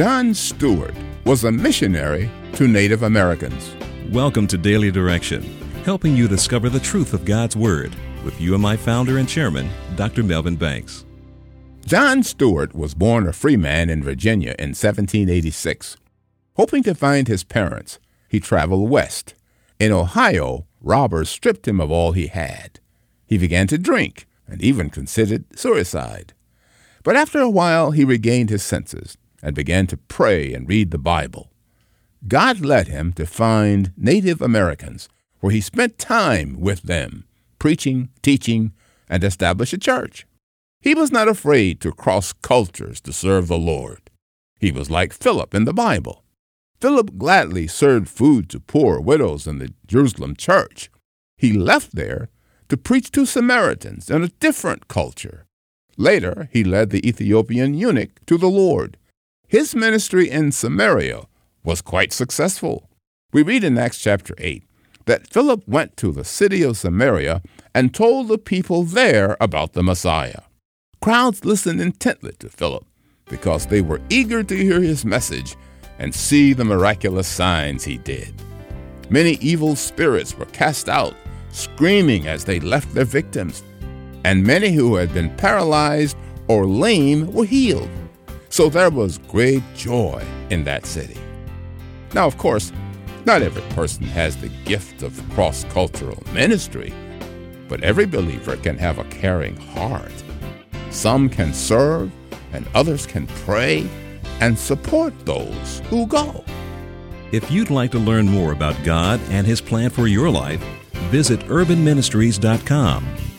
John Stewart was a missionary to Native Americans. Welcome to Daily Direction, helping you discover the truth of God's Word with UMI founder and chairman, Dr. Melvin Banks. John Stewart was born a free man in Virginia in 1786. Hoping to find his parents, he traveled west. In Ohio, robbers stripped him of all he had. He began to drink and even considered suicide. But after a while, he regained his senses and began to pray and read the Bible. God led him to find Native Americans, where he spent time with them, preaching, teaching, and established a church. He was not afraid to cross cultures to serve the Lord. He was like Philip in the Bible. Philip gladly served food to poor widows in the Jerusalem church. He left there to preach to Samaritans in a different culture. Later, he led the Ethiopian eunuch to the Lord. His ministry in Samaria was quite successful. We read in Acts chapter 8 that Philip went to the city of Samaria and told the people there about the Messiah. Crowds listened intently to Philip because they were eager to hear his message and see the miraculous signs he did. Many evil spirits were cast out, screaming as they left their victims, and many who had been paralyzed or lame were healed. So there was great joy in that city. Now, of course, not every person has the gift of cross-cultural ministry, but every believer can have a caring heart. Some can serve, and others can pray and support those who go. If you'd like to learn more about God and His plan for your life, visit urbanministries.com.